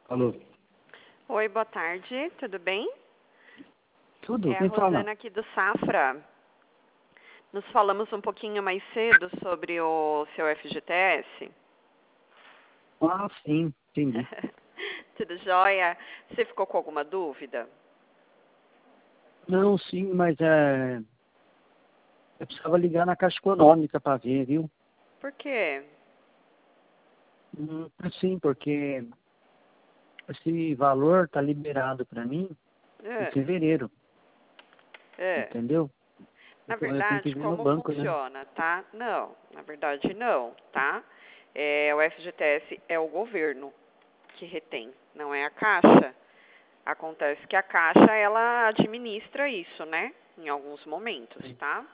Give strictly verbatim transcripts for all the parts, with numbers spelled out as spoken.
Alô? Oi, boa tarde, tudo bem? Tudo? É a Quem fala? Rosana aqui do Safra. Nos falamos um pouquinho mais cedo sobre o seu F G T S. Ah, sim, entendi. Tudo jóia? Você ficou com alguma dúvida? Não, sim, mas é... eu precisava ligar na Caixa Econômica para ver, viu? Por quê? Hum, sim, porque esse valor tá liberado para mim em É, fevereiro, é. entendeu? Na Então eu tenho que verdade, ver no como banco, né? funciona, tá? Não, na verdade não, tá? É, o F G T S é o governo que retém, não é a Caixa. Acontece que a Caixa, ela administra isso, né? Em alguns momentos, Sim. tá?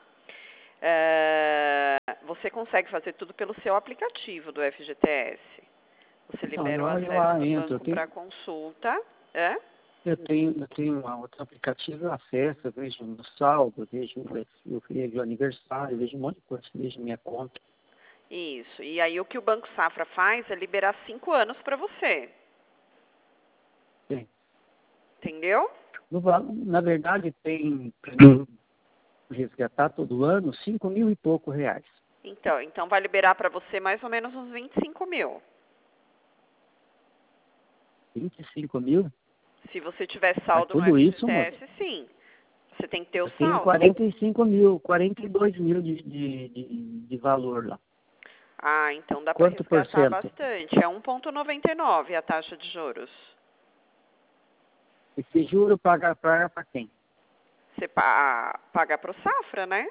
É, você consegue fazer tudo pelo seu aplicativo do F G T S. Você Então, libera o eu, eu acesso lá do entro, eu banco para tenho, consulta. É? eu tenho, eu tenho um outro aplicativo, eu acesso, eu vejo o saldo, eu vejo, eu vejo o aniversário, eu vejo um monte de coisa, eu vejo minha conta. Isso. E aí o que o Banco Safra faz é liberar cinco anos para você. Sim. Entendeu? No, val- na verdade, tem pra mim resgatar todo ano cinco mil e pouco reais. Então, então vai liberar para você mais ou menos uns vinte e cinco mil. vinte e cinco mil? Se você tiver Mas saldo no tudo isso, moço? F G T S, sim. Você tem que ter o Eu tenho saldo. quarenta e cinco mil, quarenta e dois mil de, de, de, de valor lá. Ah, então dá para Quanto por resgatar cento? bastante. É um vírgula noventa e nove a taxa de juros. Esse juro paga para quem? Você pa paga para o Safra, né?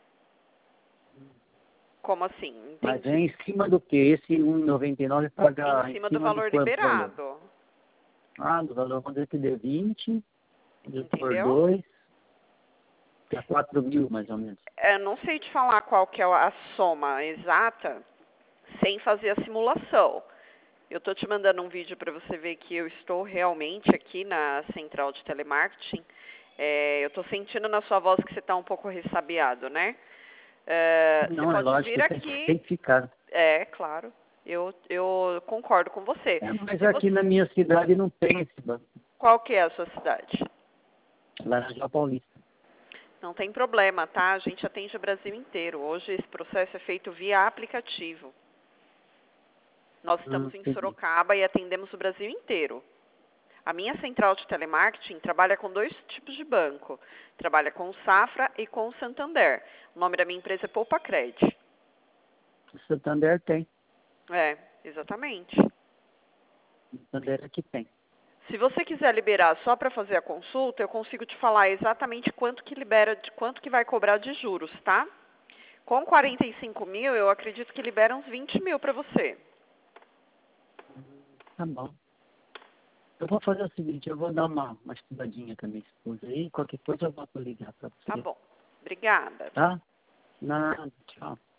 Como assim? Mas é Entendi. em cima do que? Esse um vírgula noventa e nove Em paga em cima do cima do valor quanto valor? liberado. Ah, do valor, quando é que deu vinte, por Entendeu? dois, dá quatro mil mais ou menos. Eu não sei te falar qual que é a soma exata sem fazer a simulação. Eu estou te mandando um vídeo para você ver que eu estou realmente aqui na central de telemarketing. É, eu estou sentindo na sua voz que você está um pouco ressabiado, né? É, você Não, é pode lógico, vir tem, tem aqui. que ficar. É, claro. Eu, eu concordo com você. É, mas Se você, aqui na minha cidade não tem esse banco. qual que é a sua cidade? Laranjal Paulista. Não tem problema, tá? A gente atende o Brasil inteiro. Hoje esse processo é feito via aplicativo. Nós Hum, estamos em entendi. Sorocaba e atendemos o Brasil inteiro. A minha central de telemarketing trabalha com dois tipos de banco. Trabalha com o Safra e com o Santander. O nome da minha empresa é Poupa Cred. O Santander tem. É, exatamente. O Santander aqui tem. Se você quiser liberar só para fazer a consulta, eu consigo te falar exatamente quanto que libera, de quanto que vai cobrar de juros, tá? Com quarenta e cinco mil, eu acredito que libera uns vinte mil para você. Tá bom. Eu vou fazer o seguinte, eu vou dar uma, uma estudadinha com a minha esposa aí, qualquer coisa eu volto a ligar pra Tá você. bom. Obrigada. Tá? Nada, tchau.